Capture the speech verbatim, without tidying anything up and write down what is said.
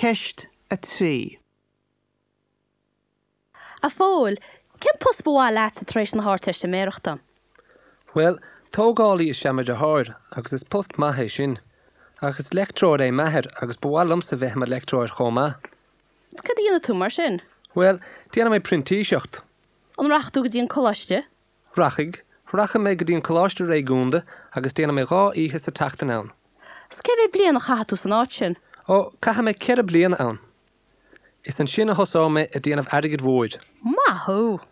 ceist a trí. A fóil, cén post bháil leat sa tréis na háirteiste méireachta? Well, tógálaí is seamuid a háir, agus is post maithe sin. Agus lectróir é maithir, agus bháil sa bheith mar lectróir chomá. Cad dhéana tú mar sin? Well, déanam mé printíiseacht. An rachtú go dtíon choláiste? Rachig, racha mé go dtíon choláiste ré gúnda, agus déanam mé rá ihe sa tachtan ann. Sce bheith blian nach chatú san áit sin? Ó, caithe mé cead bliana ann. Is an sin a thosá mé a déanamh airgid mhóid. Mathú!